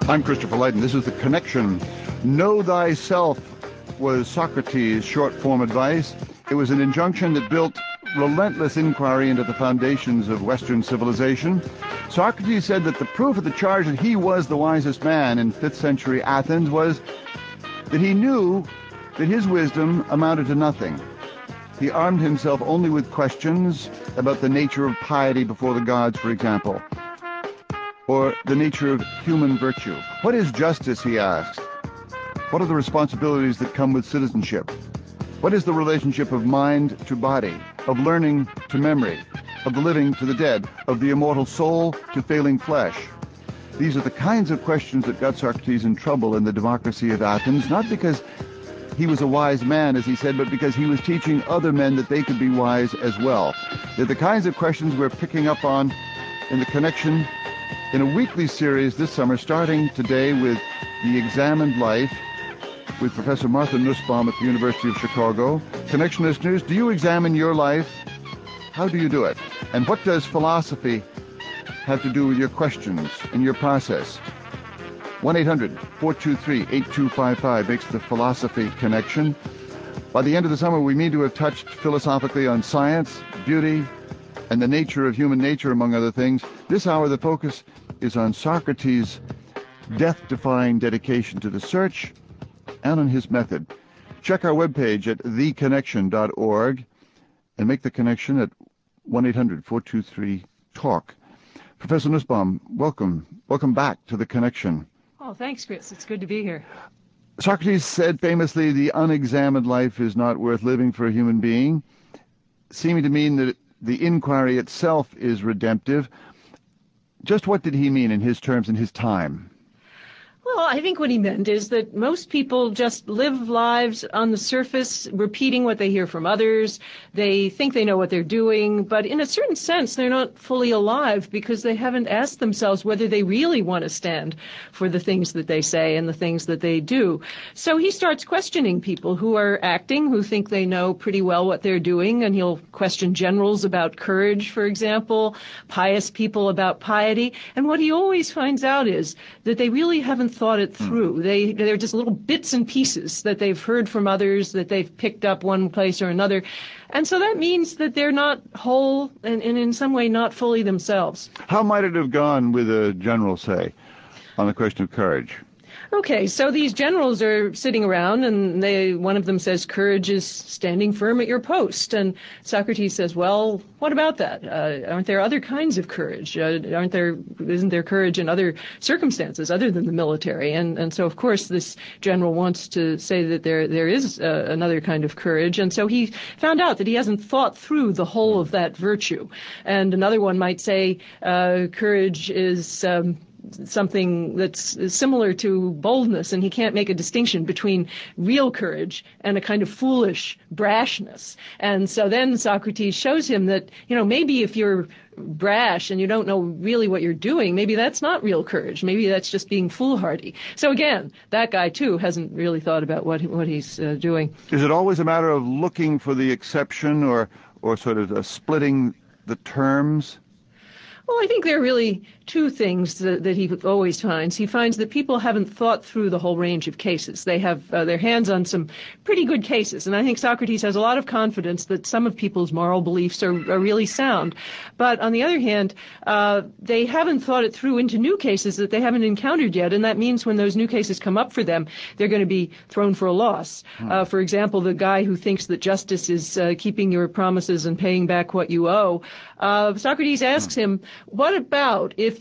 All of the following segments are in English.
I'm Christopher Lighten. This is The Connection. Know thyself was Socrates' short-form advice. It was an injunction that built relentless inquiry into the foundations of Western civilization. Socrates said that the proof of the charge that he was the wisest man in 5th century Athens was that he knew that his wisdom amounted to nothing. He armed himself only with questions about the nature of piety before the gods, for example, or the nature of human virtue. What is justice, he asked? What are the responsibilities that come with citizenship? What is the relationship of mind to body, of learning to memory, of the living to the dead, of the immortal soul to failing flesh? These are the kinds of questions that got Socrates in trouble in the democracy of Athens, not because he was a wise man, as he said, but because he was teaching other men that they could be wise as well. They're the kinds of questions we're picking up on in The Connection in a weekly series this summer, starting today with The Examined Life with Professor Martha Nussbaum at the University of Chicago. Connection listeners, do you examine your life? How do you do it? And what does philosophy have to do with your questions and your process? 1-800-423-8255 makes the Philosophy Connection. By the end of the summer, we mean to have touched philosophically on science, beauty, and the nature of human nature, among other things. This hour, the focus is on Socrates' death-defying dedication to the search and on his method. Check our webpage at theconnection.org and make the connection at 1-800-423-TALK. Professor Nussbaum, welcome. Welcome back to The Connection. Oh, thanks, Chris. It's good to be here. Socrates said famously, the unexamined life is not worth living for a human being, seeming to mean that the inquiry itself is redemptive. Just what did he mean in his terms in his time? Well, I think what he meant is that most people just live lives on the surface, repeating what they hear from others. They think they know what they're doing, but in a certain sense, they're not fully alive because they haven't asked themselves whether they really want to stand for the things that they say and the things that they do. So he starts questioning people who are acting, who think they know pretty well what they're doing, and he'll question generals about courage, for example, pious people about piety. And what he always finds out is that they really haven't thought it through. They're just little bits and pieces that they've heard from others, that they've picked up one place or another. And so that means that they're not whole and in some way not fully themselves. How might it have gone with a general, say, on the question of courage? Okay, so these generals are sitting around, and one of them says, courage is standing firm at your post. And Socrates says, well, what about that? Aren't there other kinds of courage? Isn't there courage in other circumstances other than the military? And so, of course, this general wants to say that there is another kind of courage. And so he found out that he hasn't thought through the whole of that virtue. And another one might say courage is something that's similar to boldness, and he can't make a distinction between real courage and a kind of foolish brashness. And so then Socrates shows him that, maybe if you're brash and you don't know really what you're doing, maybe that's not real courage. Maybe that's just being foolhardy. So again, that guy too hasn't really thought about what he's doing. Is it always a matter of looking for the exception or sort of splitting the terms? Well, I think there are really two things that he always finds. He finds that people haven't thought through the whole range of cases. They have their hands on some pretty good cases. And I think Socrates has a lot of confidence that some of people's moral beliefs are really sound. But on the other hand, they haven't thought it through into new cases that they haven't encountered yet. And that means when those new cases come up for them, they're going to be thrown for a loss. For example, the guy who thinks that justice is keeping your promises and paying back what you owe. Socrates asks him, what about if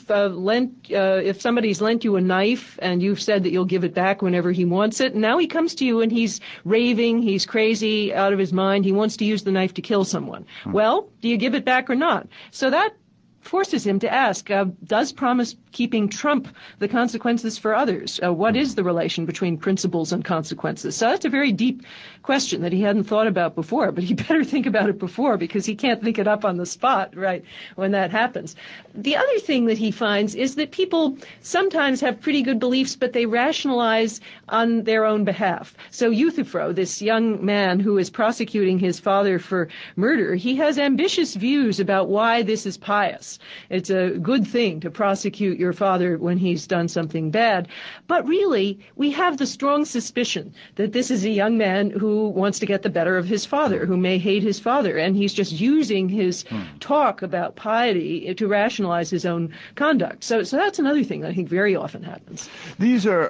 if somebody's lent you a knife and you've said that you'll give it back whenever he wants it, and now he comes to you and he's raving, he's crazy, out of his mind, he wants to use the knife to kill someone. Well, do you give it back or not? So that forces him to ask, does promise-keeping trump the consequences for others? What is the relation between principles and consequences? So that's a very deep question that he hadn't thought about before, but he better think about it before because he can't think it up on the spot, right, when that happens. The other thing that he finds is that people sometimes have pretty good beliefs, but they rationalize on their own behalf. So Euthyphro, this young man who is prosecuting his father for murder, he has ambitious views about why this is pious. justice. It's a good thing to prosecute your father when he's done something bad. But really, we have the strong suspicion that this is a young man who wants to get the better of his father, who may hate his father, and he's just using his talk about piety to rationalize his own conduct. So that's another thing that I think very often happens. These are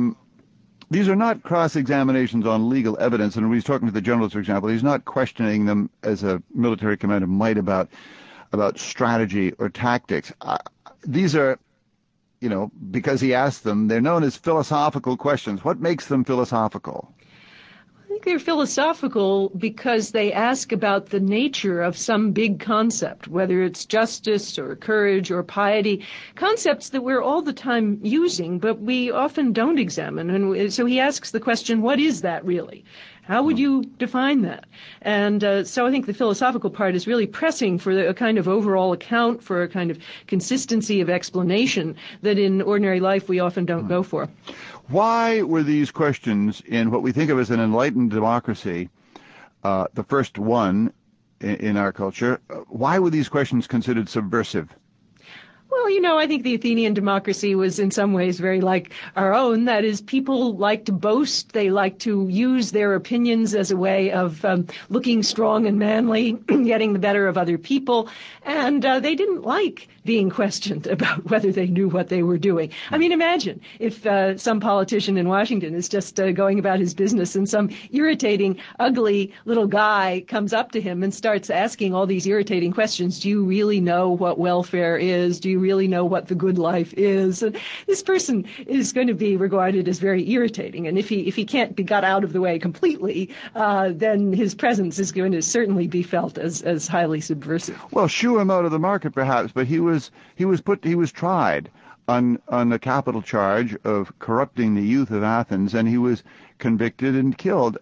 not cross-examinations on legal evidence, and when he's talking to the generals, for example, he's not questioning them as a military commander might about strategy or tactics. These are, because he asked them, they're known as philosophical questions. What makes them philosophical? I think they're philosophical because they ask about the nature of some big concept, whether it's justice or courage or piety, concepts that we're all the time using, but we often don't examine. And so he asks the question, what is that really? How would you define that? And so I think the philosophical part is really pressing for a kind of overall account, for a kind of consistency of explanation that in ordinary life we often don't go for. Why were these questions in what we think of as an enlightened democracy, the first one in our culture, why were these questions considered subversive? Well, I think the Athenian democracy was in some ways very like our own. That is, people like to boast. They like to use their opinions as a way of looking strong and manly, getting the better of other people. And they didn't like being questioned about whether they knew what they were doing. I mean, imagine if some politician in Washington is just going about his business and some irritating, ugly little guy comes up to him and starts asking all these irritating questions. Do you really know what welfare is? Do you really know what the good life is? And this person is going to be regarded as very irritating. And if he can't be got out of the way completely, then his presence is going to certainly be felt as highly subversive. Well, shoo him out of the market, perhaps, but he was tried on a capital charge of corrupting the youth of Athens, and he was convicted and killed.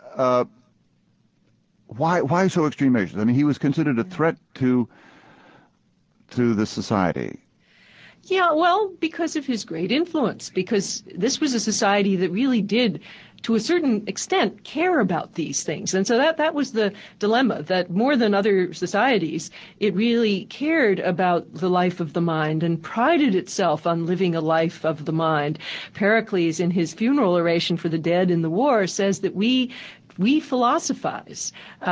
Why so extreme measures? I mean, he was considered a threat to the society. Yeah, well, because of his great influence, because this was a society that really did, to a certain extent, care about these things. And so that was the dilemma, that more than other societies, it really cared about the life of the mind and prided itself on living a life of the mind. Pericles, in his funeral oration for the dead in the war, says that we philosophize.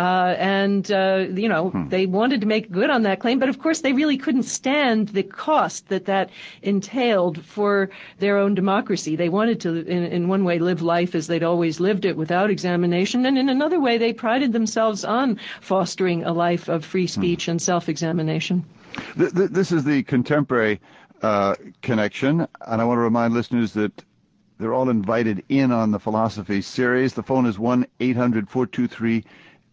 They wanted to make good on that claim, but of course they really couldn't stand the cost that entailed for their own democracy. They wanted to, in one way, live life as they'd always lived it without examination, and in another way, they prided themselves on fostering a life of free speech and self-examination. This is the contemporary connection, and I want to remind listeners that they're all invited in on the philosophy series. The phone is 1-800-423-8255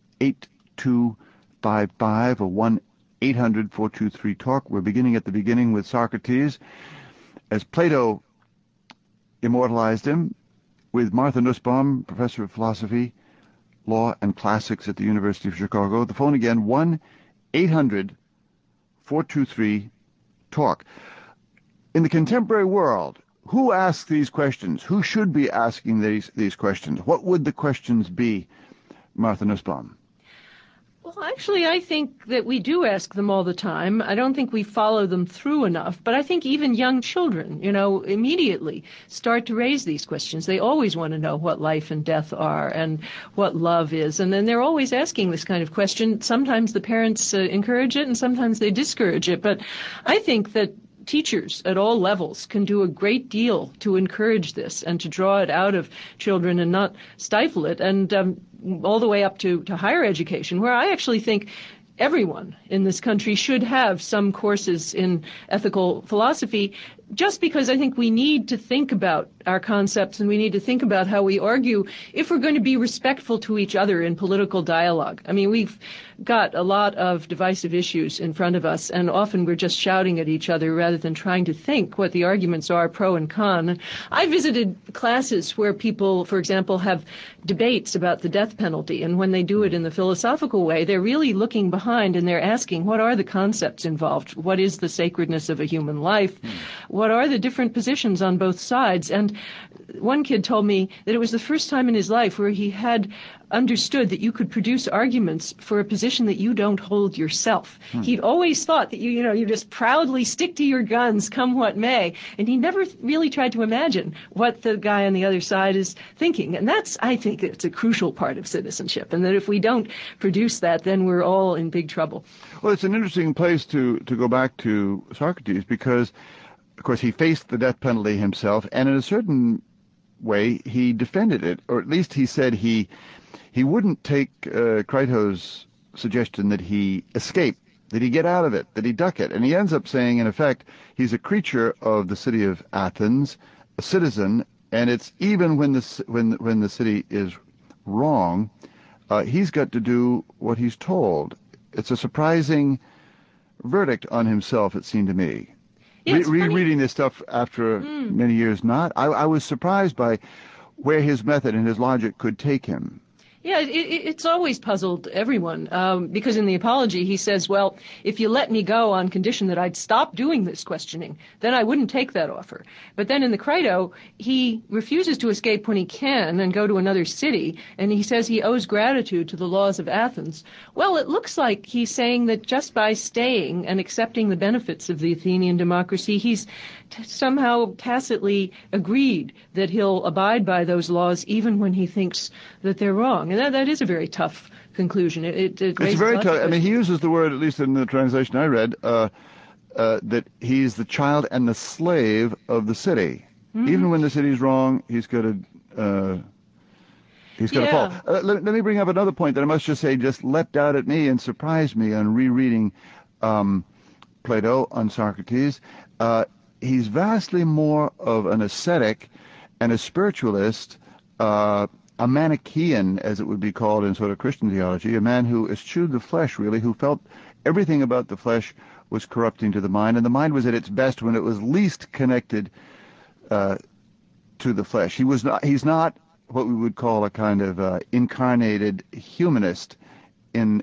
or 1-800-423-TALK. We're beginning at the beginning with Socrates, as Plato immortalized him, with Martha Nussbaum, professor of philosophy, law, and classics at the University of Chicago. The phone again, 1-800-423-TALK. In the contemporary world, who asks these questions? Who should be asking these questions? What would the questions be, Martha Nussbaum? Well, actually, I think that we do ask them all the time. I don't think we follow them through enough, but I think even young children, immediately start to raise these questions. They always want to know what life and death are and what love is, and then they're always asking this kind of question. Sometimes the parents encourage it, and sometimes they discourage it, but I think that teachers at all levels can do a great deal to encourage this and to draw it out of children and not stifle it, and all the way up to higher education, where I actually think everyone in this country should have some courses in ethical philosophy, just because I think we need to think about our concepts and we need to think about how we argue if we're going to be respectful to each other in political dialogue. I mean, we've got a lot of divisive issues in front of us, and often we're just shouting at each other rather than trying to think what the arguments are, pro and con. I visited classes where people, for example, have debates about the death penalty, and when they do it in the philosophical way, they're really looking behind and they're asking, what are the concepts involved? What is the sacredness of a human life? what are the different positions on both sides. And one kid told me that it was the first time in his life where he had understood that you could produce arguments for a position that you don't hold yourself. He'd always thought that you just proudly stick to your guns, come what may, and he never really tried to imagine what the guy on the other side is thinking. And I think it's a crucial part of citizenship, and that if we don't produce that, then we're all in big trouble. Well, it's an interesting place to go back to Socrates because, of course, he faced the death penalty himself, and in a certain way, he defended it, or at least he said he wouldn't take Crito's suggestion that he escape, that he get out of it, that he duck it. And he ends up saying, in effect, he's a creature of the city of Athens, a citizen, and it's even when the city is wrong, he's got to do what he's told. It's a surprising verdict on himself, it seemed to me. Yeah, reading this stuff after many years not, I was surprised by where his method and his logic could take him. Yeah, it's always puzzled everyone, because in the Apology he says, well, if you let me go on condition that I'd stop doing this questioning, then I wouldn't take that offer. But then in the Crito, he refuses to escape when he can and go to another city, and he says he owes gratitude to the laws of Athens. Well, it looks like he's saying that just by staying and accepting the benefits of the Athenian democracy, he's somehow tacitly agreed that he'll abide by those laws even when he thinks that they're wrong. And that is a very tough conclusion. It's very tough. I mean, he uses the word, at least in the translation I read, that he's the child and the slave of the city. Even when the city's wrong, he's got to fall. Let me bring up another point that I must just say just leapt out at me and surprised me on rereading Plato on Socrates. He's vastly more of an ascetic and a spiritualist, a Manichaean, as it would be called in sort of Christian theology, a man who eschewed the flesh, really, who felt everything about the flesh was corrupting to the mind, and the mind was at its best when it was least connected to the flesh. He's not what we would call a kind of incarnated humanist in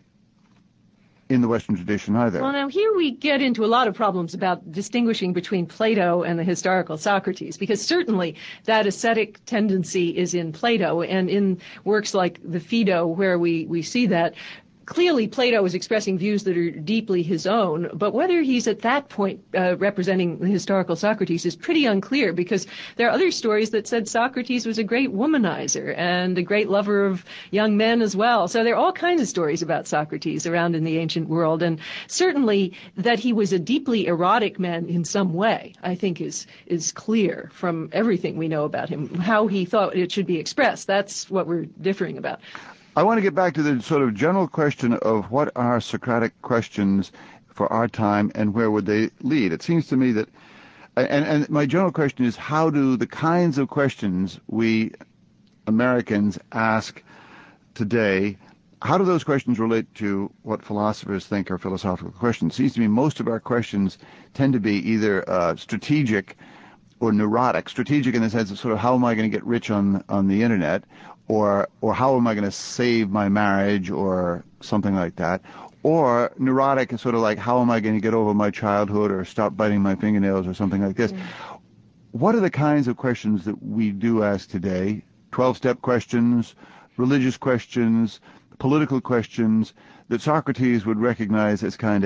the Western tradition either. Well, now here we get into a lot of problems about distinguishing between Plato and the historical Socrates, because certainly that ascetic tendency is in Plato, and in works like the Phaedo, where we see that. Clearly, Plato is expressing views that are deeply his own, but whether he's at that point representing the historical Socrates is pretty unclear, because there are other stories that said Socrates was a great womanizer and a great lover of young men as well. So there are all kinds of stories about Socrates around in the ancient world, and certainly that he was a deeply erotic man in some way, I think is clear from everything we know about him. How he thought it should be expressed, that's what we're differing about. I want to get back to the sort of general question of what are Socratic questions for our time and where would they lead. It seems to me that, and my general question is, how do the kinds of questions we Americans ask today, how do those questions relate to what philosophers think are philosophical questions? It seems to me most of our questions tend to be either strategic or neurotic. Strategic in the sense of sort of how am I going to get rich on the internet, or how am I going to save my marriage, or something like that. Or neurotic is sort of like, how am I going to get over my childhood, or stop biting my fingernails, or something like this. What are the kinds of questions that we do ask today? 12-step questions, religious questions, political questions, that Socrates would recognize as kind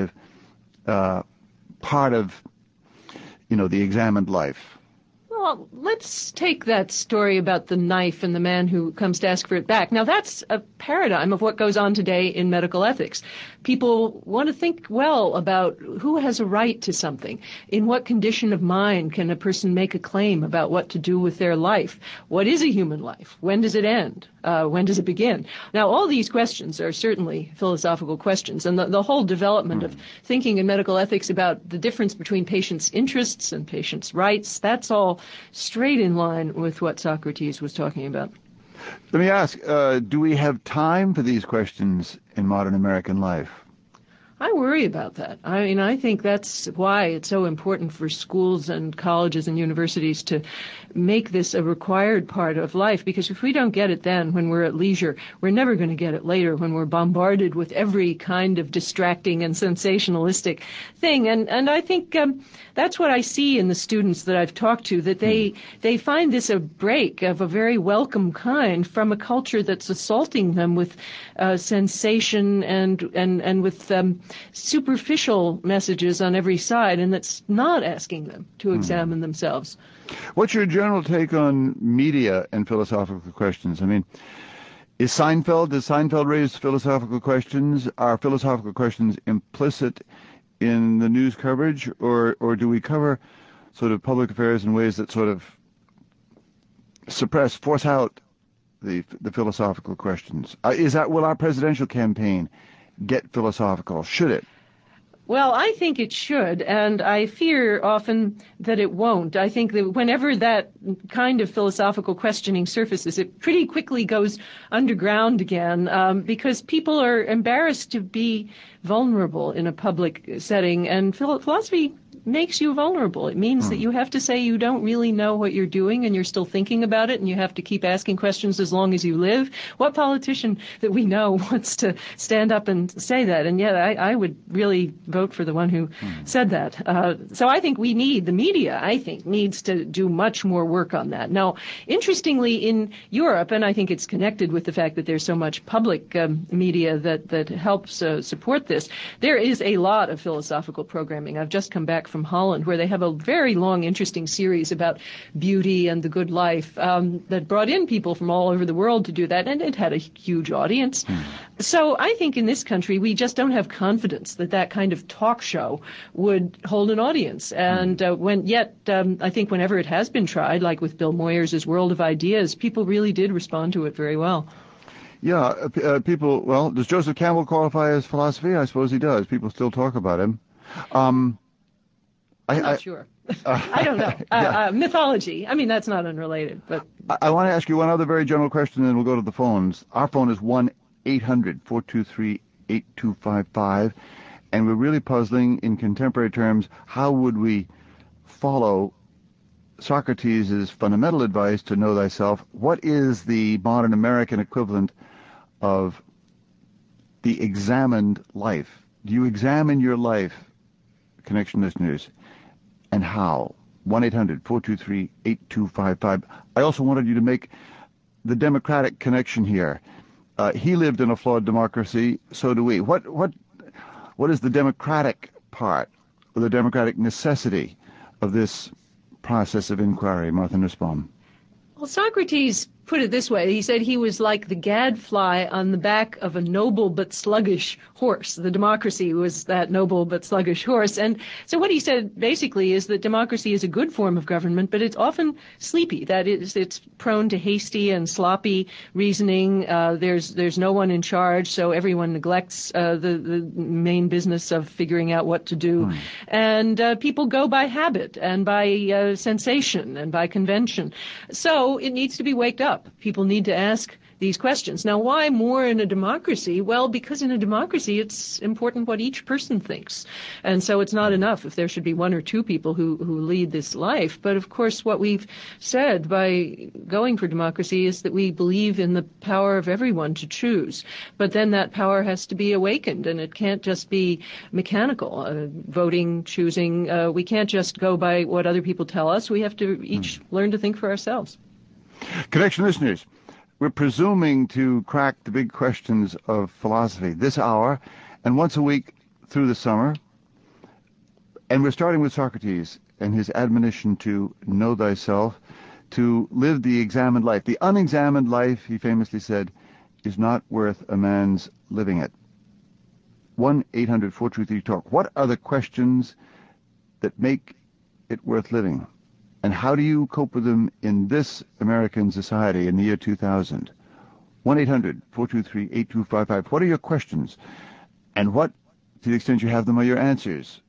of part of, the examined life. Well, let's take that story about the knife and the man who comes to ask for it back. Now, that's a paradigm of what goes on today in medical ethics. People want to think well about who has a right to something. In what condition of mind can a person make a claim about what to do with their life? What is a human life? When does it end? When does it begin? Now, all these questions are certainly philosophical questions, and the whole development of thinking in medical ethics about the difference between patients' interests and patients' rights, that's all straight in line with what Socrates was talking about. Let me ask, do we have time for these questions in modern American life? I worry about that. I mean, I think that's why it's so important for schools and colleges and universities to make this a required part of life, because if we don't get it then when we're at leisure, we're never going to get it later when we're bombarded with every kind of distracting and sensationalistic thing. And I think that's what I see in the students that I've talked to, that they find this a break of a very welcome kind from a culture that's assaulting them with sensation and with superficial messages on every side, and that's not asking them to examine themselves. What's your general take on media and philosophical questions? I mean, does Seinfeld raise philosophical questions? Are philosophical questions implicit in the news coverage, or do we cover sort of public affairs in ways that sort of force out the philosophical questions? Will our presidential campaign get philosophical? Should it? Well, I think it should, and I fear often that it won't. I think that whenever that kind of philosophical questioning surfaces, it pretty quickly goes underground again, because people are embarrassed to be vulnerable in a public setting, and philosophy makes you vulnerable. It means that you have to say you don't really know what you're doing and you're still thinking about it, and you have to keep asking questions as long as you live. What politician that we know wants to stand up and say that? And yet I would really vote for the one who said that. So I think the media, I think, needs to do much more work on that. Now, interestingly, in Europe, and I think it's connected with the fact that there's so much public media that helps support this, there is a lot of philosophical programming. I've just come back from Holland, where they have a very long, interesting series about beauty and the good life that brought in people from all over the world to do that, and it had a huge audience. So I think in this country, we just don't have confidence that that kind of talk show would hold an audience. And I think whenever it has been tried, like with Bill Moyers' World of Ideas, people really did respond to it very well. Yeah, does Joseph Campbell qualify as philosophy? I suppose he does. People still talk about him. I'm not sure. I don't know. Mythology. I mean, that's not unrelated. But I want to ask you one other very general question, and then we'll go to the phones. Our phone is 1-800-423-8255, and we're really puzzling in contemporary terms, how would we follow Socrates' fundamental advice to know thyself? What is the modern American equivalent of the examined life? Do you examine your life, Connection listeners, and how? 1-800-423-8255. I also wanted you to make the democratic connection here. He lived in a flawed democracy, so do we. What is the democratic part, or the democratic necessity of this process of inquiry, Martha Nussbaum? Well, Socrates put it this way. He said he was like the gadfly on the back of a noble but sluggish horse. The democracy was that noble but sluggish horse. And so what he said basically is that democracy is a good form of government, but it's often sleepy. That is, it's prone to hasty and sloppy reasoning. There's no one in charge, so everyone neglects the main business of figuring out what to do. And people go by habit and by sensation and by convention. So it needs to be waked up. People need to ask these questions. Now, why more in a democracy? Well, because in a democracy, it's important what each person thinks. And so it's not enough if there should be one or two people who lead this life. But of course, what we've said by going for democracy is that we believe in the power of everyone to choose. But then that power has to be awakened, and it can't just be mechanical, voting, choosing. We can't just go by what other people tell us. We have to each learn to think for ourselves. Connection listeners, we're presuming to crack the big questions of philosophy this hour and once a week through the summer. And we're starting with Socrates and his admonition to know thyself, to live the examined life. The unexamined life, he famously said, is not worth a man's living it. 1-800-423-TALK. What are the questions that make it worth living? And how do you cope with them in this American society in the year 2000? 1-800-423-8255. What are your questions? And what, to the extent you have them, are your answers?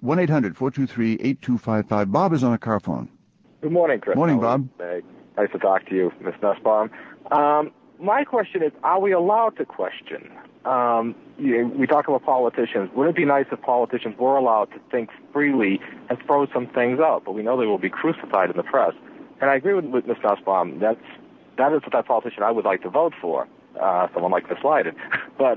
1-800-423-8255. Bob is on a car phone. Good morning, Chris. Morning, Bob. Nice to talk to you, Ms. Nussbaum. My question is, are we allowed to question we talk about politicians. Wouldn't it be nice if politicians were allowed to think freely and throw some things out? But we know they will be crucified in the press. And I agree with Ms. Nussbaum. That is that politician I would like to vote for, someone like Ms. Leiden. But,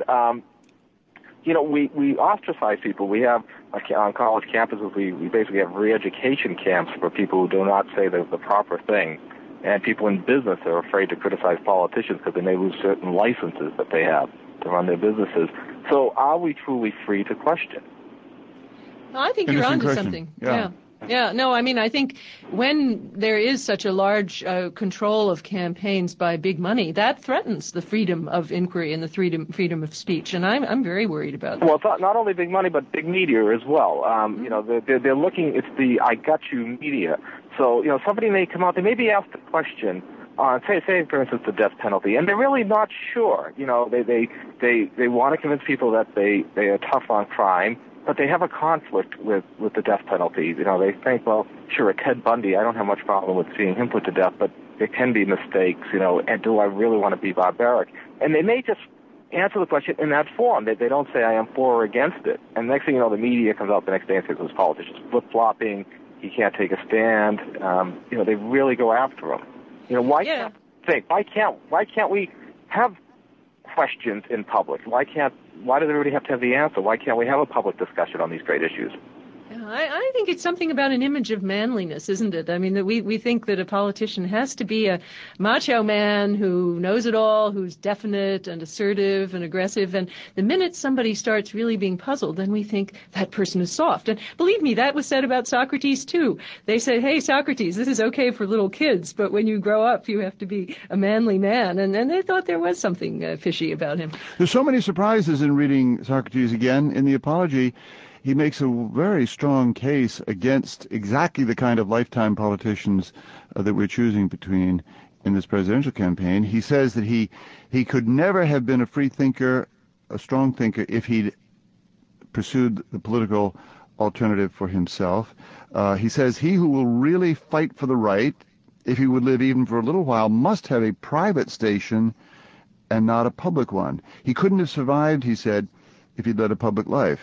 we ostracize people. We have, on college campuses, we basically have re-education camps for people who do not say the proper thing. And people in business are afraid to criticize politicians because they may lose certain licenses that they have to run their businesses. So are we truly free to question? I think you're onto something. Yeah. No, I mean, I think when there is such a large control of campaigns by big money, that threatens the freedom of inquiry and the freedom of speech, and I'm very worried about that. Well, it's not only big money, but big media as well. They're looking, it's the I got you media. So, somebody may come out, they may be asked a question on, say, for instance, the death penalty, and they're really not sure. They want to convince people that they are tough on crime, but they have a conflict with the death penalty. They think, well, sure, Ted Bundy, I don't have much problem with seeing him put to death, but there can be mistakes, and do I really want to be barbaric? And they may just answer the question in that form. They don't say, I am for or against it. And next thing you know, the media comes out the next day and says, this politician's flip-flopping, he can't take a stand. They really go after him. Why can't we have questions in public? Why does everybody have to have the answer? Why can't we have a public discussion on these great issues? I think it's something about an image of manliness, isn't it? I mean, that we think that a politician has to be a macho man who knows it all, who's definite and assertive and aggressive. And the minute somebody starts really being puzzled, then we think that person is soft. And believe me, that was said about Socrates, too. They said, hey, Socrates, this is okay for little kids, but when you grow up, you have to be a manly man. And they thought there was something fishy about him. There's so many surprises in reading Socrates again. In the Apology, he makes a very strong case against exactly the kind of lifetime politicians that we're choosing between in this presidential campaign. He says that he could never have been a free thinker, a strong thinker, if he'd pursued the political alternative for himself. He says he who will really fight for the right, if he would live even for a little while, must have a private station and not a public one. He couldn't have survived, he said, if he'd led a public life.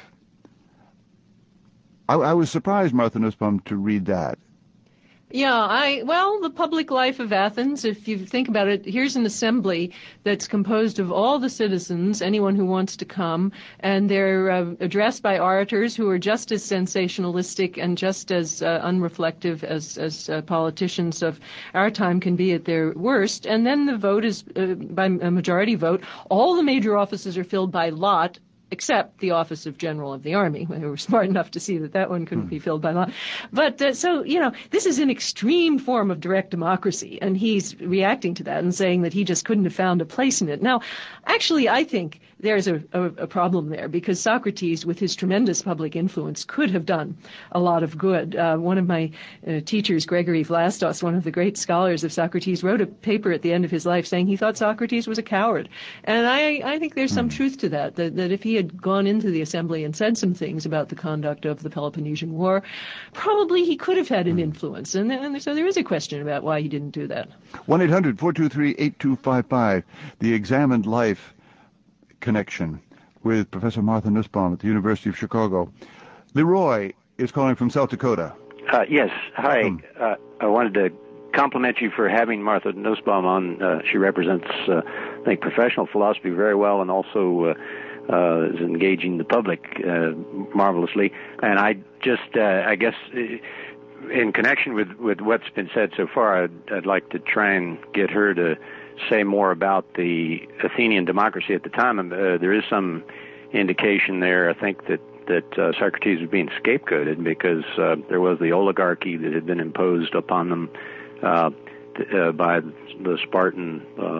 I was surprised, Martha Nussbaum, to read that. Yeah, the public life of Athens, if you think about it, here's an assembly that's composed of all the citizens, anyone who wants to come, and they're addressed by orators who are just as sensationalistic and just as unreflective as politicians of our time can be at their worst. And then the vote is by a majority vote. All the major offices are filled by lot, except the office of General of the Army. They were smart enough to see that one couldn't be filled by lot. But this is an extreme form of direct democracy, and he's reacting to that and saying that he just couldn't have found a place in it. Now, actually, I think there's a problem there, because Socrates, with his tremendous public influence, could have done a lot of good. One of my teachers, Gregory Vlastos, one of the great scholars of Socrates, wrote a paper at the end of his life saying he thought Socrates was a coward. And I think there's some truth to that if he had gone into the assembly and said some things about the conduct of the Peloponnesian War, probably he could have had an influence. And so there is a question about why he didn't do that. 1-800-423-8255, the Examined Life Connection with Professor Martha Nussbaum at the University of Chicago. Leroy is calling from South Dakota. Yes. Hi. I wanted to compliment you for having Martha Nussbaum on. She represents, I think, professional philosophy very well, and also is engaging the public marvelously. And I just, I guess, in connection with what's been said so far, I'd like to try and get her to say more about the Athenian democracy at the time. There is some indication there, I think, that Socrates was being scapegoated because there was the oligarchy that had been imposed upon them by the Spartan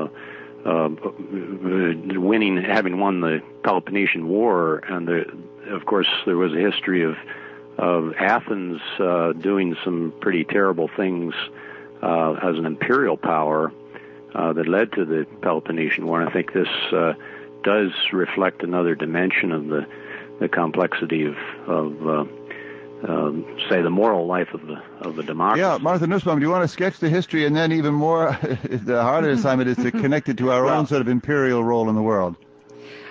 having won the Peloponnesian War, and of course there was a history of Athens doing some pretty terrible things as an imperial power that led to the Peloponnesian War. And I think this does reflect another dimension of the complexity of say, the moral life of the democracy. Yeah, Martha Nussbaum, do you want to sketch the history, and then even more, the harder assignment is to connect it to our own sort of imperial role in the world?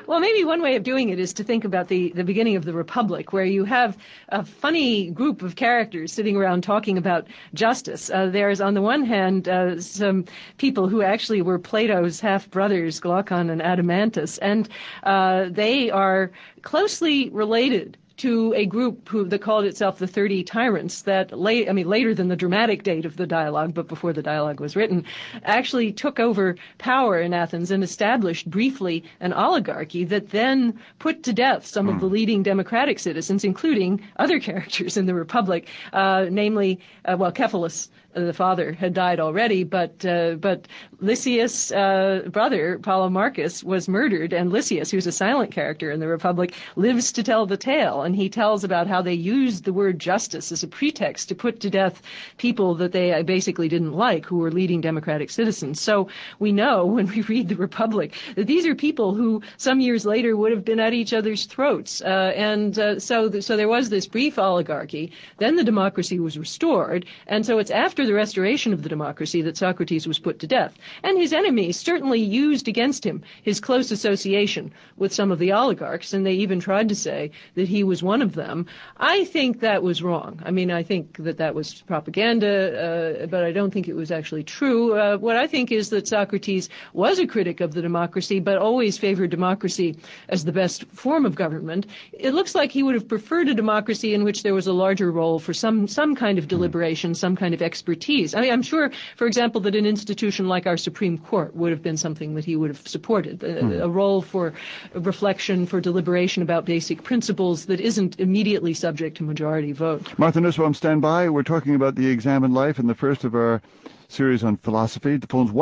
Well, maybe one way of doing it is to think about the beginning of the Republic, where you have a funny group of characters sitting around talking about justice. There's, on the one hand, some people who actually were Plato's half-brothers, Glaucon and Adeimantus, and they are closely related to a group that called itself the 30 Tyrants that later than the dramatic date of the dialogue, but before the dialogue was written, actually took over power in Athens and established briefly an oligarchy that then put to death some of the leading democratic citizens, including other characters in the Republic, namely, Cephalus, the father, had died already, but Lysias' brother, Polemarchus, was murdered, and Lysias, who's a silent character in the Republic, lives to tell the tale, and he tells about how they used the word justice as a pretext to put to death people that they basically didn't like, who were leading democratic citizens. So we know, when we read the Republic, that these are people who some years later would have been at each other's throats, so there was this brief oligarchy. Then the democracy was restored, and so it's after the restoration of the democracy that Socrates was put to death. And his enemies certainly used against him his close association with some of the oligarchs, and they even tried to say that he was one of them. I think that was wrong. I mean, I think that was propaganda, but I don't think it was actually true. What I think is that Socrates was a critic of the democracy, but always favored democracy as the best form of government. It looks like he would have preferred a democracy in which there was a larger role for some kind of deliberation, some kind of expertise. I mean, I'm sure, for example, that an institution like our Supreme Court would have been something that he would have supported, a role for reflection, for deliberation about basic principles that isn't immediately subject to majority vote. Martha Nussbaum, stand by. We're talking about the examined life in the first of our series on philosophy. The phone's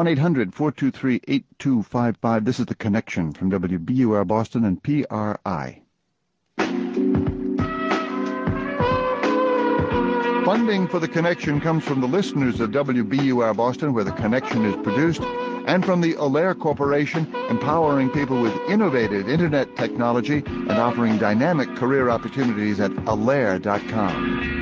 1-800-423-8255. This is The Connection from WBUR Boston and PRI. Funding for The Connection comes from the listeners of WBUR Boston, where The Connection is produced, and from the Allaire Corporation, empowering people with innovative Internet technology and offering dynamic career opportunities at Allaire.com.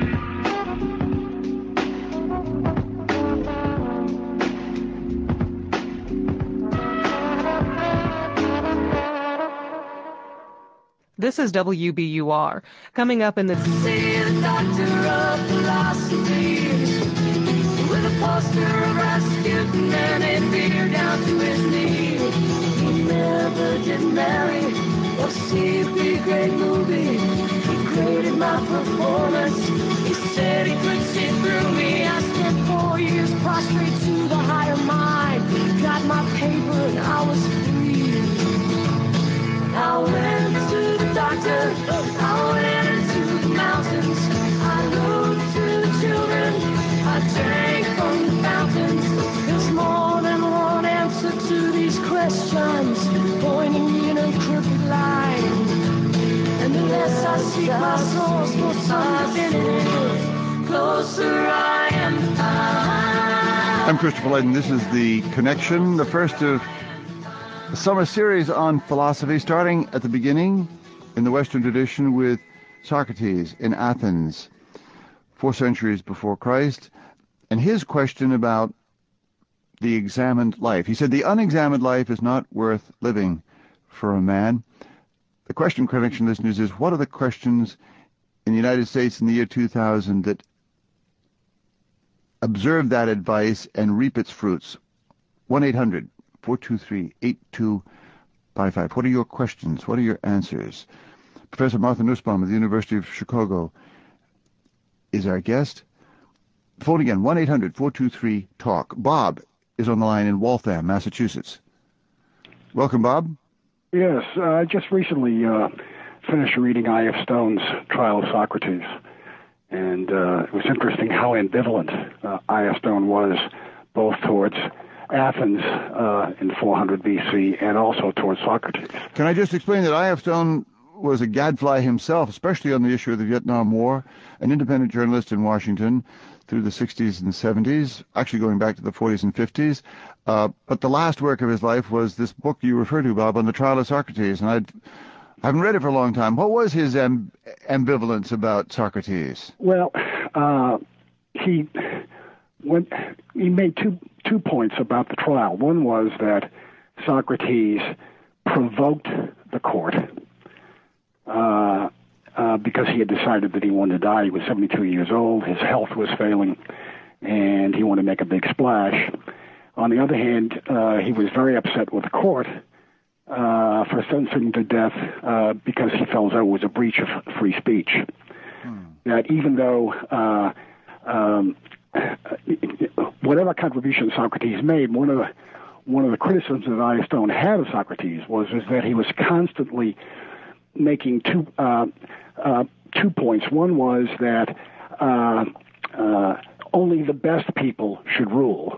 This is WBUR. Coming up in the... See the doctor of philosophy with a poster of Rasputin and a beard down to his knee. He never did marry or see a big great movie. He graded my performance. He said he could see through me. I spent 4 years prostrate to the higher mind. Got my paper and I was free. I went to the doctor, I went into the mountains, I looked to the children, I drank from the fountains. There's more than one answer to these questions, pointing me in a crooked line. And the less I seek my source, the more something in it, closer I am to find. I'm Christopher Lydon. This is The Connection, the first of a summer series on philosophy, starting at the beginning in the Western tradition with Socrates in Athens, 4 centuries before Christ, and his question about the examined life. He said, the unexamined life is not worth living for a man. The question, Connection listeners, is what are the questions in the United States in the year 2000 that observe that advice and reap its fruits? 1-800-423-8255. What are your questions? What are your answers? Professor Martha Nussbaum of the University of Chicago is our guest. Phone again, 1-800-423-TALK. Bob is on the line in Waltham, Massachusetts. Welcome, Bob. Yes, I just recently finished reading I.F. Stone's Trial of Socrates, and it was interesting how ambivalent I.F. Stone was, both towards Athens in 400 BC and also towards Socrates. Can I just explain that I.F. Stone was a gadfly himself, especially on the issue of the Vietnam War, an independent journalist in Washington through the 60s and 70s, actually going back to the 40s and 50s. But the last work of his life was this book you refer to, Bob, on the Trial of Socrates, and I haven't read it for a long time. What was his ambivalence about Socrates? Well, he made two points about the trial. One was that Socrates provoked the court because he had decided that he wanted to die. He was 72 years old. His health was failing, and he wanted to make a big splash. On the other hand, he was very upset with the court for sentencing to death because he felt it was a breach of free speech. That even though whatever contribution Socrates made, one of the criticisms that I.F. Stone had of Socrates was that he was constantly making two points. One was that only the best people should rule.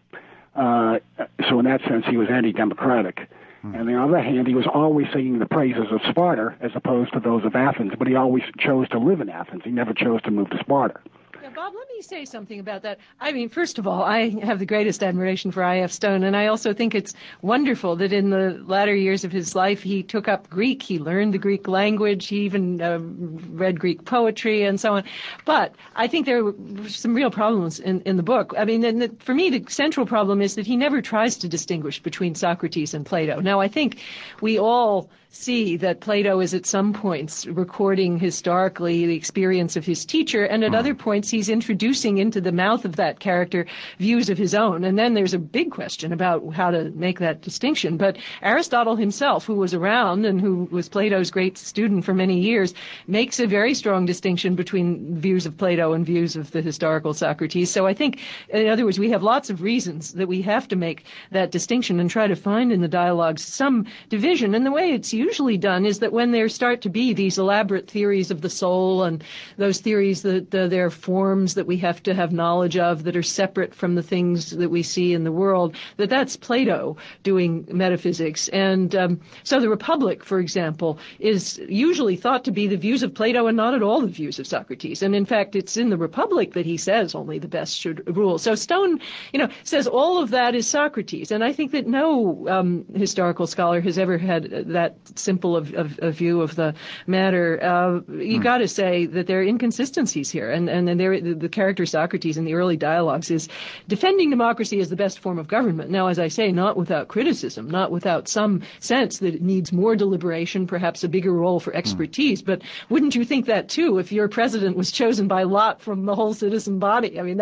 So in that sense, he was anti-democratic. And on the other hand, he was always singing the praises of Sparta as opposed to those of Athens, but he always chose to live in Athens. He never chose to move to Sparta. Now, Bob, let me say something about that. I mean, first of all, I have the greatest admiration for I.F. Stone, and I also think it's wonderful that in the latter years of his life, he took up Greek. He learned the Greek language. He even read Greek poetry and so on. But I think there were some real problems in the book. I mean, for me, the central problem is that he never tries to distinguish between Socrates and Plato. Now, I think we all see that Plato is at some points recording historically the experience of his teacher, and at other points he's introducing into the mouth of that character views of his own. And then there's a big question about how to make that distinction. But Aristotle himself, who was around and who was Plato's great student for many years, makes a very strong distinction between views of Plato and views of the historical Socrates. So I think, in other words, we have lots of reasons that we have to make that distinction and try to find in the dialogues some division. And the way it's usually done is that when there start to be these elaborate theories of the soul and those theories that they're forms that we have to have knowledge of that are separate from the things that we see in the world, that's Plato doing metaphysics. And so the Republic, for example, is usually thought to be the views of Plato and not at all the views of Socrates. And in fact, it's in the Republic that he says only the best should rule. So Stone, says all of that is Socrates. And I think that no historical scholar has ever had that simple of view of the matter. You got to say that there are inconsistencies here, and the character Socrates in the early dialogues is defending democracy as the best form of government. Now, as I say, not without criticism, not without some sense that it needs more deliberation, perhaps a bigger role for expertise. But wouldn't you think that too if your president was chosen by lot from the whole citizen body? I mean,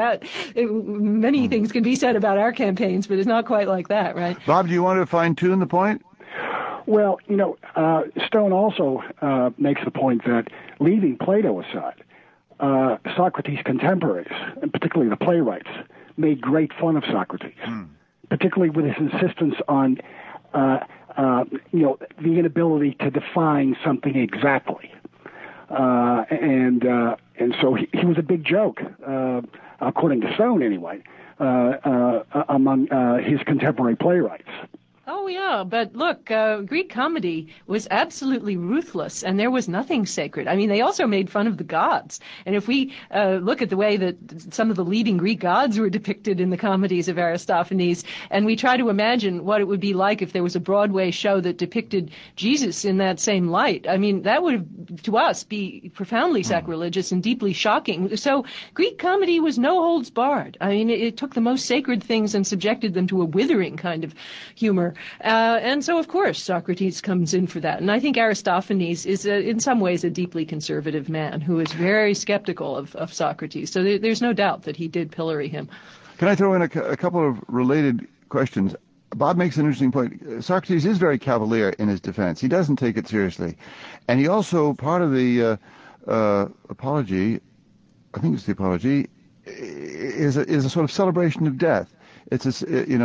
many things can be said about our campaigns, but it's not quite like that, right? Bob, do you want to fine-tune the point? Well, Stone also makes the point that, leaving Plato aside, Socrates' contemporaries, and particularly the playwrights, made great fun of Socrates, particularly with his insistence on, the inability to define something exactly. And so he was a big joke, according to Stone anyway, among his contemporary playwrights. Oh, yeah, but look, Greek comedy was absolutely ruthless, and there was nothing sacred. I mean, they also made fun of the gods. And if we look at the way that some of the leading Greek gods were depicted in the comedies of Aristophanes, and we try to imagine what it would be like if there was a Broadway show that depicted Jesus in that same light, I mean, that would, to us, be profoundly sacrilegious and deeply shocking. So Greek comedy was no holds barred. I mean, it took the most sacred things and subjected them to a withering kind of humor. And so, of course, Socrates comes in for that. And I think Aristophanes is, in some ways, a deeply conservative man who is very skeptical of Socrates. So there's no doubt that he did pillory him. Can I throw in a couple of related questions? Bob makes an interesting point. Socrates is very cavalier in his defense. He doesn't take it seriously. And he also, part of the apology, I think it's the apology, is a sort of celebration of death. It's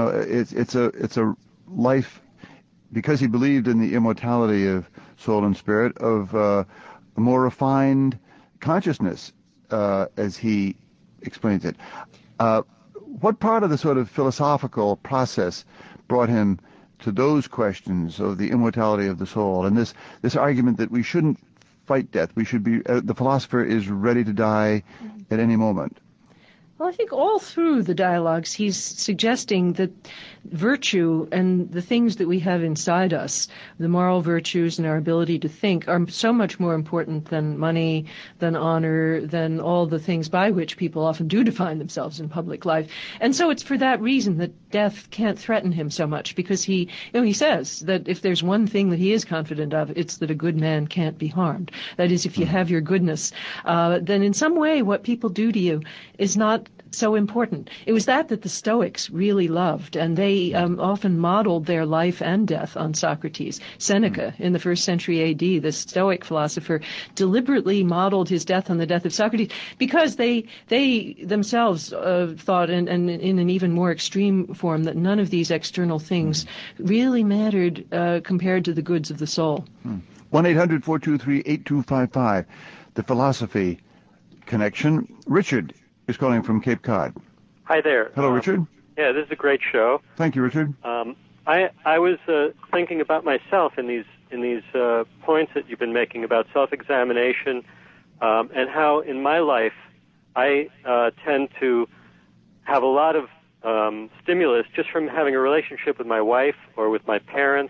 a life, because he believed in the immortality of soul and spirit, of a more refined consciousness, as he explains it. What part of the sort of philosophical process brought him to those questions of the immortality of the soul and this argument that we shouldn't fight death? We should be, the philosopher is ready to die at any moment. Well, I think all through the dialogues he's suggesting that virtue and the things that we have inside us, the moral virtues and our ability to think, are so much more important than money, than honor, than all the things by which people often do define themselves in public life. And so it's for that reason that death can't threaten him so much, because he says that if there's one thing that he is confident of, it's that a good man can't be harmed. That is, if you have your goodness, then in some way what people do to you is not so important. It was that the Stoics really loved, and they often modeled their life and death on Socrates. Seneca, in the 1st century A.D., the Stoic philosopher, deliberately modeled his death on the death of Socrates because they themselves thought, and in an even more extreme form, that none of these external things really mattered compared to the goods of the soul. 1-800-423-8255, the Philosophy Connection. Richard is calling from Cape Cod. Hi there. Hello, Richard. Yeah, this is a great show. Thank you, Richard. I was thinking about myself in these points that you've been making about self-examination, and how in my life I tend to have a lot of stimulus just from having a relationship with my wife or with my parents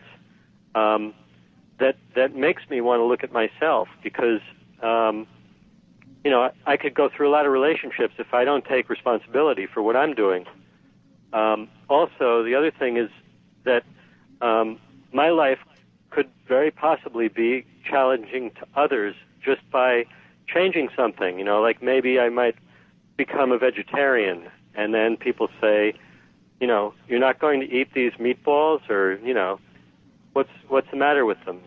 that makes me want to look at myself, because I could go through a lot of relationships if I don't take responsibility for what I'm doing. Also, the other thing is that my life could very possibly be challenging to others just by changing something. Like maybe I might become a vegetarian, and then people say, you're not going to eat these meatballs, or, what's the matter with them,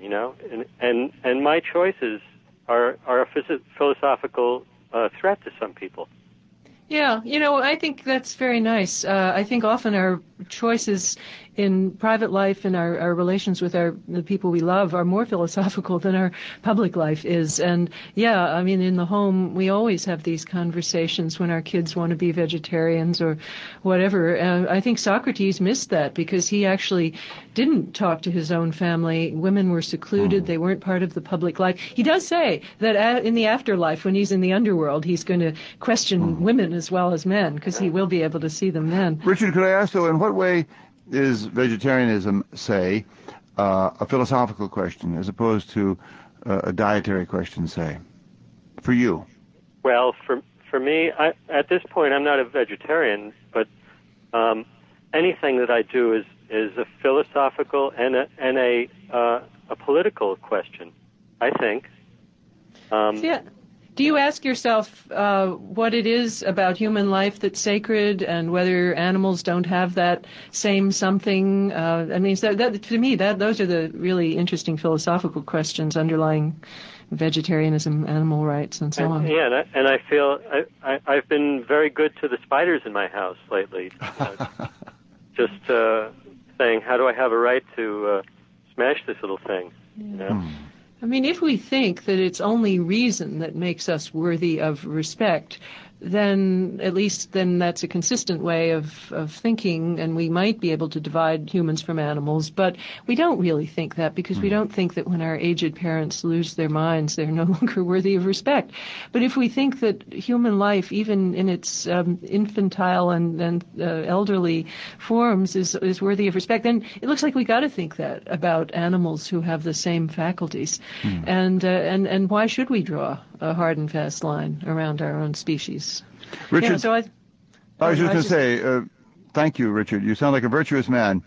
And my choices are a philosophical threat to some people. Yeah, I think that's very nice. I think often our choices in private life and our relations with the people we love are more philosophical than our public life is. And yeah, I mean, in the home, we always have these conversations when our kids want to be vegetarians or whatever. I think Socrates missed that because he actually didn't talk to his own family. Women were secluded. They weren't part of the public life. He does say that in the afterlife, when he's in the underworld, he's going to question women as well as men, because he will be able to see them then. Richard, could I ask, though, in what way is vegetarianism, say, a philosophical question as opposed to a dietary question, say, for you? Well, for me, at this point, I'm not a vegetarian, but anything that I do is a philosophical and a political question, I think. Yeah. Do you ask yourself what it is about human life that's sacred, and whether animals don't have that same something? To me, those are the really interesting philosophical questions underlying vegetarianism, animal rights, and so on. Yeah, and I feel I've been very good to the spiders in my house lately. Just saying, how do I have a right to smash this little thing? Yeah. I mean, if we think that it's only reason that makes us worthy of respect, then that's a consistent way of thinking, and we might be able to divide humans from animals. But we don't really think that, because we don't think that when our aged parents lose their minds, they're no longer worthy of respect. But if we think that human life, even in its infantile and elderly forms, is worthy of respect, then it looks like we got to think that about animals who have the same faculties. And why should we draw a hard and fast line around our own species? Richard, yeah, so I was just going to say, thank you, Richard. You sound like a virtuous man.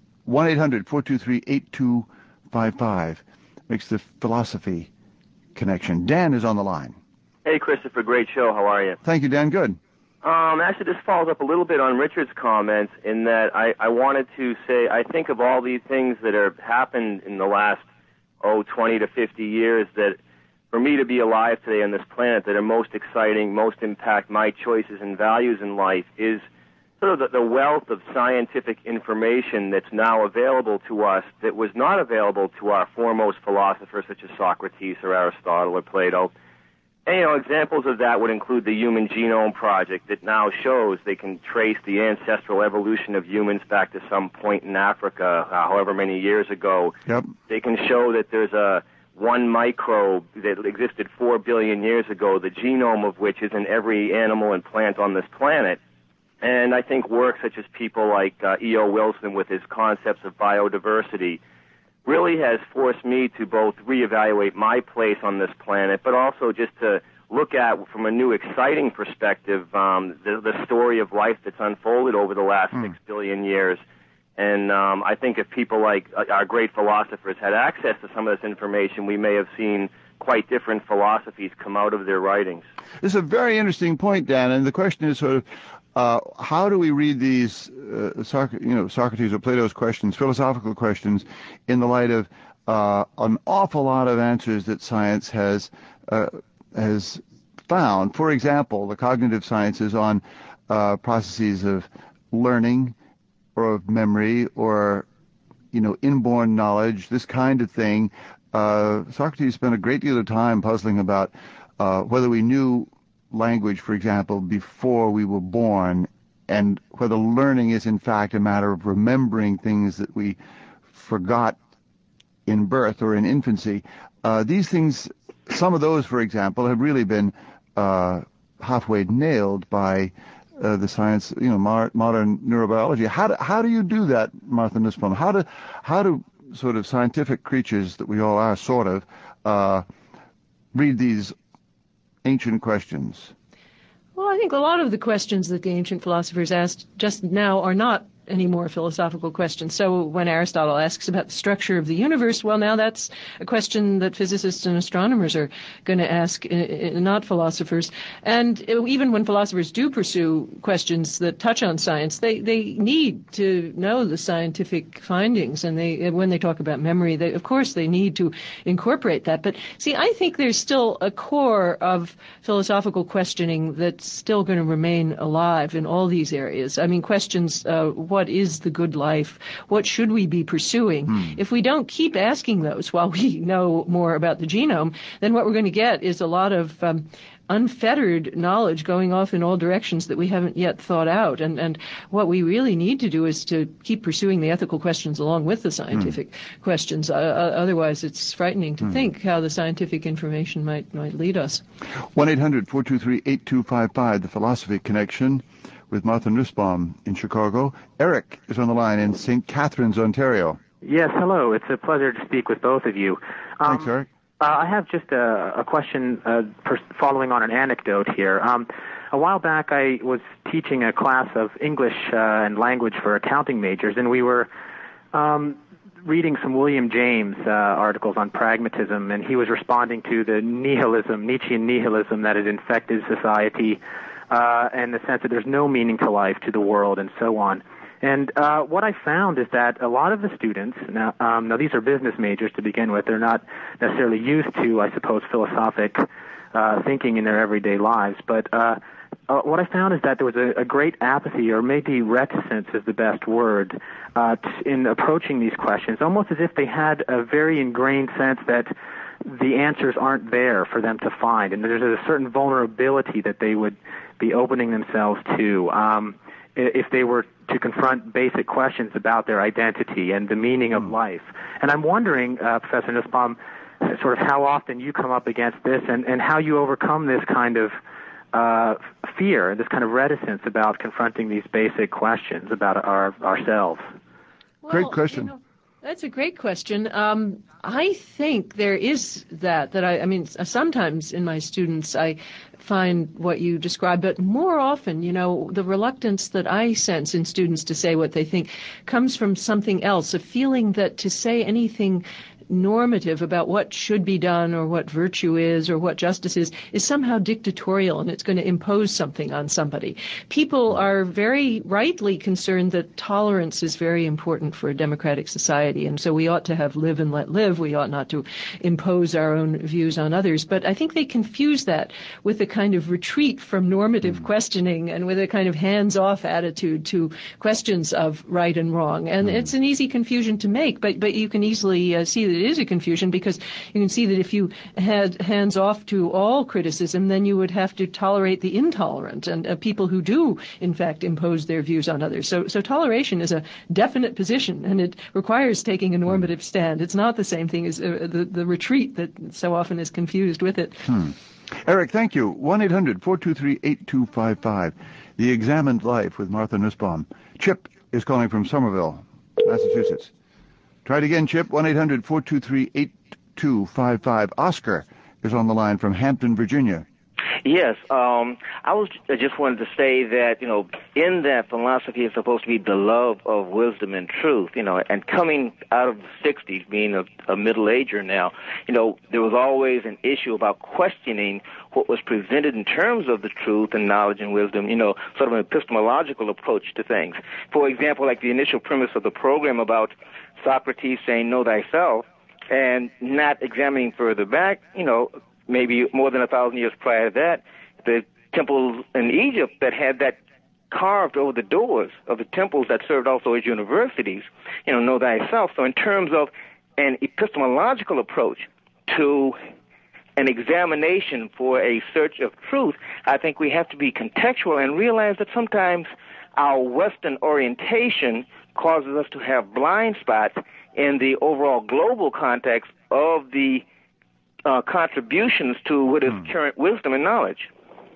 1-800-423-8255 makes the Philosophy Connection. Dan is on the line. Hey, Christopher, great show. How are you? Thank you, Dan. Good. Actually, this follows up a little bit on Richard's comments in that I wanted to say I think of all these things that have happened in the last 20 to 50 years that, for me to be alive today on this planet, that are most exciting, most impact my choices and values in life is sort of the wealth of scientific information that's now available to us that was not available to our foremost philosophers such as Socrates or Aristotle or Plato. And, examples of that would include the Human Genome Project that now shows they can trace the ancestral evolution of humans back to some point in Africa, however many years ago. Yep. They can show that there's a one microbe that existed 4 billion years ago, the genome of which is in every animal and plant on this planet. And I think work such as people like E.O. Wilson with his concepts of biodiversity really has forced me to both reevaluate my place on this planet, but also just to look at, from a new, exciting perspective, the story of life that's unfolded over the last 6 billion years. And I think if people like our great philosophers had access to some of this information, we may have seen quite different philosophies come out of their writings. This is a very interesting point, Dan, and the question is sort of, how do we read these, Socrates or Plato's questions, philosophical questions, in the light of an awful lot of answers that science has found? For example, the cognitive sciences on processes of learning or of memory or, inborn knowledge, this kind of thing. Socrates spent a great deal of time puzzling about whether we knew language, for example, before we were born, and whether learning is in fact a matter of remembering things that we forgot in birth or in infancy. These things, some of those, for example, have really been halfway nailed by the science, modern neurobiology. How do you do that, Martha Nussbaum? How do sort of scientific creatures that we all are, sort of, read these ancient questions? Well, I think a lot of the questions that the ancient philosophers asked just now are not any more philosophical questions. So when Aristotle asks about the structure of the universe, well, now that's a question that physicists and astronomers are going to ask, not philosophers. And even when philosophers do pursue questions that touch on science, they need to know the scientific findings. And when they talk about memory, of course they need to incorporate that. But see, I think there's still a core of philosophical questioning that's still going to remain alive in all these areas. I mean, questions, what is the good life? What should we be pursuing? If we don't keep asking those while we know more about the genome, then what we're going to get is a lot of unfettered knowledge going off in all directions that we haven't yet thought out. And what we really need to do is to keep pursuing the ethical questions along with the scientific questions. Otherwise, it's frightening to think how the scientific information might lead us. 1-800-423-8255, The Philosophy Connection, with Martha Nussbaum in Chicago. Eric is on the line in St. Catharines, Ontario. Yes, hello. It's a pleasure to speak with both of you. Thanks, Eric. I have just a question following on an anecdote here. A while back, I was teaching a class of English and language for accounting majors, and we were reading some William James articles on pragmatism, and he was responding to the nihilism, Nietzschean nihilism, that had infected society, and the sense that there's no meaning to life, to the world, and so on. And what I found is that a lot of the students, now these are business majors to begin with, they're not necessarily used to, I suppose, philosophic thinking in their everyday lives, but what I found is that there was a great apathy, or maybe reticence is the best word, in approaching these questions, almost as if they had a very ingrained sense that the answers aren't there for them to find, and there's a certain vulnerability that they would be opening themselves to if they were to confront basic questions about their identity and the meaning of life. And I'm wondering, Professor Nussbaum, sort of how often you come up against this and how you overcome this kind of fear, this kind of reticence about confronting these basic questions about ourselves. Well, great question. That's a great question. I think there is that I mean, sometimes in my students I find what you described, but more often, the reluctance that I sense in students to say what they think comes from something else, a feeling that to say anything normative about what should be done or what virtue is or what justice is somehow dictatorial, and it's going to impose something on somebody. People are very rightly concerned that tolerance is very important for a democratic society, and so we ought to have live and let live. We ought not to impose our own views on others. But I think they confuse that with a kind of retreat from normative questioning and with a kind of hands-off attitude to questions of right and wrong. And it's an easy confusion to make, but you can easily see that it is a confusion, because you can see that if you had hands off to all criticism, then you would have to tolerate the intolerant and people who do, in fact, impose their views on others. So toleration is a definite position, and it requires taking a normative stand. It's not the same thing as the retreat that so often is confused with it. Eric, thank you. 1-800-423-8255. The Examined Life with Martha Nussbaum. Chip is calling from Somerville, Massachusetts. Try it again, Chip. 1-800-423-8255. Oscar is on the line from Hampton, Virginia. Yes, I just wanted to say that, in that philosophy is supposed to be the love of wisdom and truth, and coming out of the 60s, being a middle-ager now, there was always an issue about questioning what was presented in terms of the truth and knowledge and wisdom, sort of an epistemological approach to things. For example, like the initial premise of the program about Socrates saying, know thyself, and not examining further back, maybe more than 1,000 years prior to that, the temples in Egypt that had that carved over the doors of the temples that served also as universities, know thyself. So in terms of an epistemological approach to an examination for a search of truth, I think we have to be contextual and realize that sometimes our Western orientation causes us to have blind spots in the overall global context of the contributions to what is current wisdom and knowledge.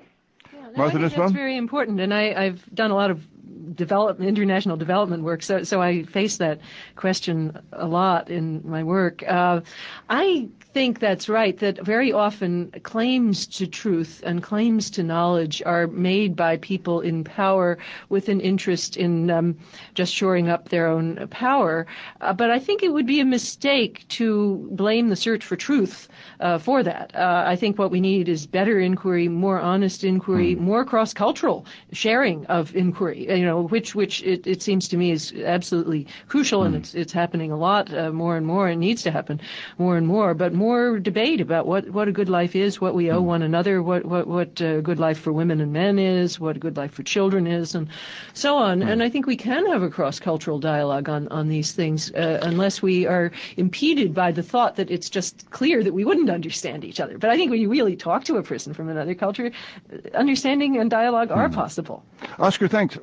I think that's very important, and I've done a lot of international development work, so I face that question a lot in my work. I think that's right, that very often claims to truth and claims to knowledge are made by people in power with an interest in just shoring up their own power. But I think it would be a mistake to blame the search for truth for that. I think what we need is better inquiry, more honest inquiry, more cross-cultural sharing of inquiry, which it seems to me is absolutely crucial, and it's happening a lot more and more, and needs to happen more and more, but more debate about what a good life is, what we owe one another, what a good life for women and men is, what a good life for children is, and so on. And I think we can have a cross-cultural dialogue on these things unless we are impeded by the thought that it's just clear that we wouldn't understand each other. But I think when you really talk to a person from another culture, understanding and dialogue are possible. Oscar, thanks.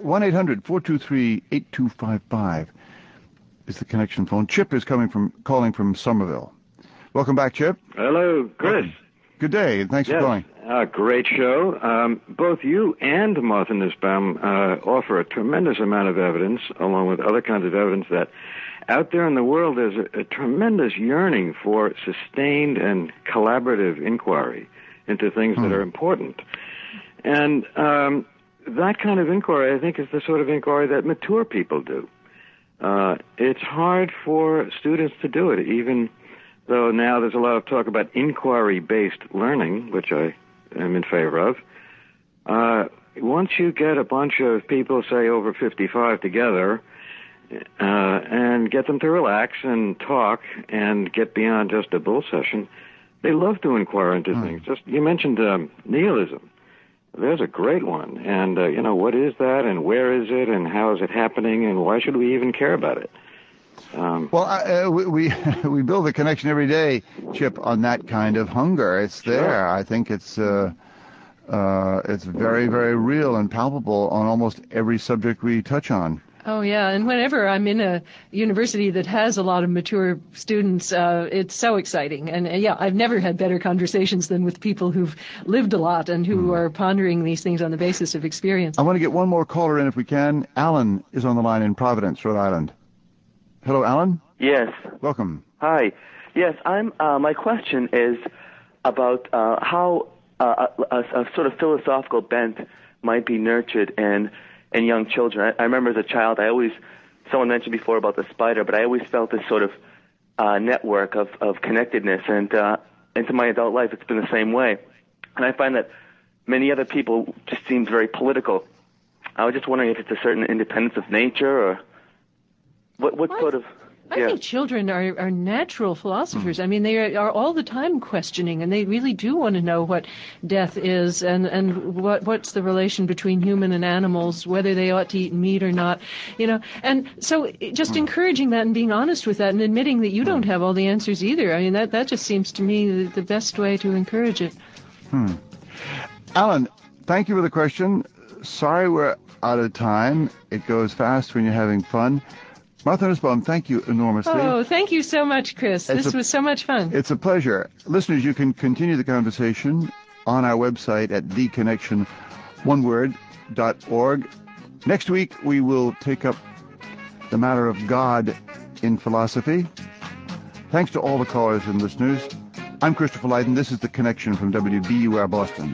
1-800-423-8255 is the connection phone. Chip is calling from Somerville. Welcome back, Chip. Hello, Chris. Good day, and thanks for calling. Great show. Both you and Martha Nussbaum offer a tremendous amount of evidence, along with other kinds of evidence, that out there in the world there's a tremendous yearning for sustained and collaborative inquiry into things that are important. And that kind of inquiry, I think, is the sort of inquiry that mature people do. It's hard for students to do it, even though now there's a lot of talk about inquiry-based learning, which I am in favor of. Once you get a bunch of people, say, over 55 together, and get them to relax and talk and get beyond just a bull session, they love to inquire into things. You mentioned nihilism. There's a great one. And, what is that, and where is it, and how is it happening, and why should we even care about it? We build a connection every day, Chip, on that kind of hunger. It's there. Sure. I think it's very, very real and palpable on almost every subject we touch on. Oh, yeah, and whenever I'm in a university that has a lot of mature students, it's so exciting. And, I've never had better conversations than with people who've lived a lot and who are pondering these things on the basis of experience. I want to get one more caller in if we can. Alan is on the line in Providence, Rhode Island. Hello, Alan? Yes. Welcome. Hi. Yes, my question is about how a sort of philosophical bent might be nurtured in young children. I remember as a child, someone mentioned before about the spider, but I always felt this sort of network of connectedness, and into my adult life, it's been the same way. And I find that many other people just seem very political. I was just wondering if it's a certain independence of nature, or what sort of... I think children are natural philosophers. I mean, they are all the time questioning, and they really do want to know what death is and what's the relation between human and animals, whether they ought to eat meat or not, And so just encouraging that and being honest with that and admitting that you don't have all the answers either. I mean, that just seems to me the best way to encourage it. Alan, thank you for the question. Sorry we're out of time. It goes fast when you're having fun. Martha Nussbaum, thank you enormously. Oh, thank you so much, Chris. This was so much fun. It's a pleasure. Listeners, you can continue the conversation on our website at theconnection.org. Next week, we will take up the matter of God in philosophy. Thanks to all the callers and listeners. I'm Christopher Lydon. This is The Connection from WBUR Boston.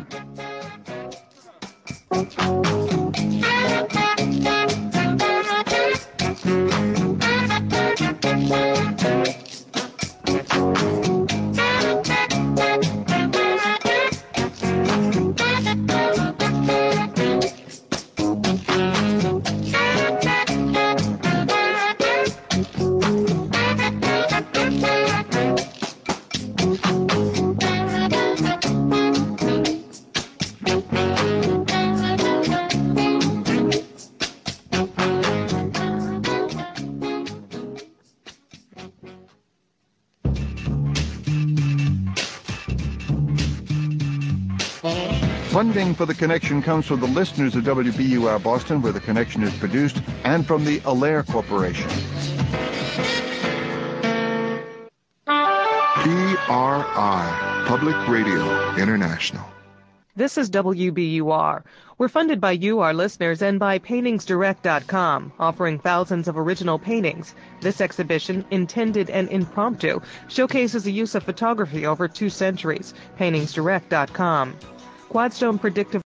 Funding for The Connection comes from the listeners of WBUR Boston, where The Connection is produced, and from the Allaire Corporation. PRI, Public Radio International. This is WBUR. We're funded by you, our listeners, and by PaintingsDirect.com, offering thousands of original paintings. This exhibition, intended and impromptu, showcases the use of photography over 2 centuries. PaintingsDirect.com. Quadstone Predictive